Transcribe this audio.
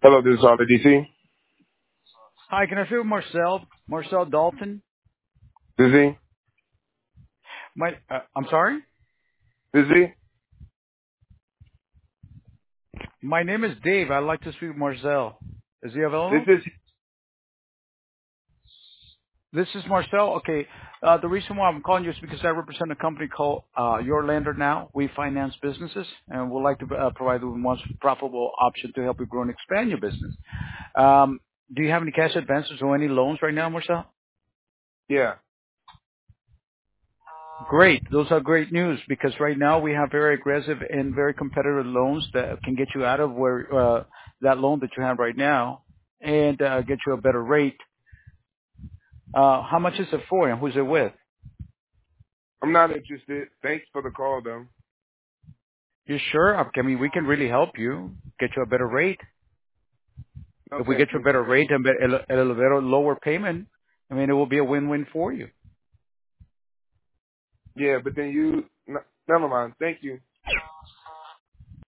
Hello, this is Harley DC. Hi, can I speak with Marcel? Marcel Dalton? This is he. I'm sorry? This is he. My name is Dave. I'd like to speak with Marcel. Is he This available? is This is Marcel. Okay. The reason why I'm calling you is because I represent a company called Your Lender Now. We finance businesses and would like to provide you with the most profitable option to help you grow and expand your business. Do you have any cash advances or any loans right now, Marcel? yeah. Great. Those are great news because right now we have very aggressive and very competitive loans that can get you out of where that loan that you have right now and get you a better rate. How much is it for and who's it with? I'm not interested. Thanks for the call, though. You sure? I mean, we can really help you get you a better rate. If we Okay, get you a thank better you. rate and a little better lower payment, I mean, it will be a win-win for you. Yeah, but then never mind. Thank you.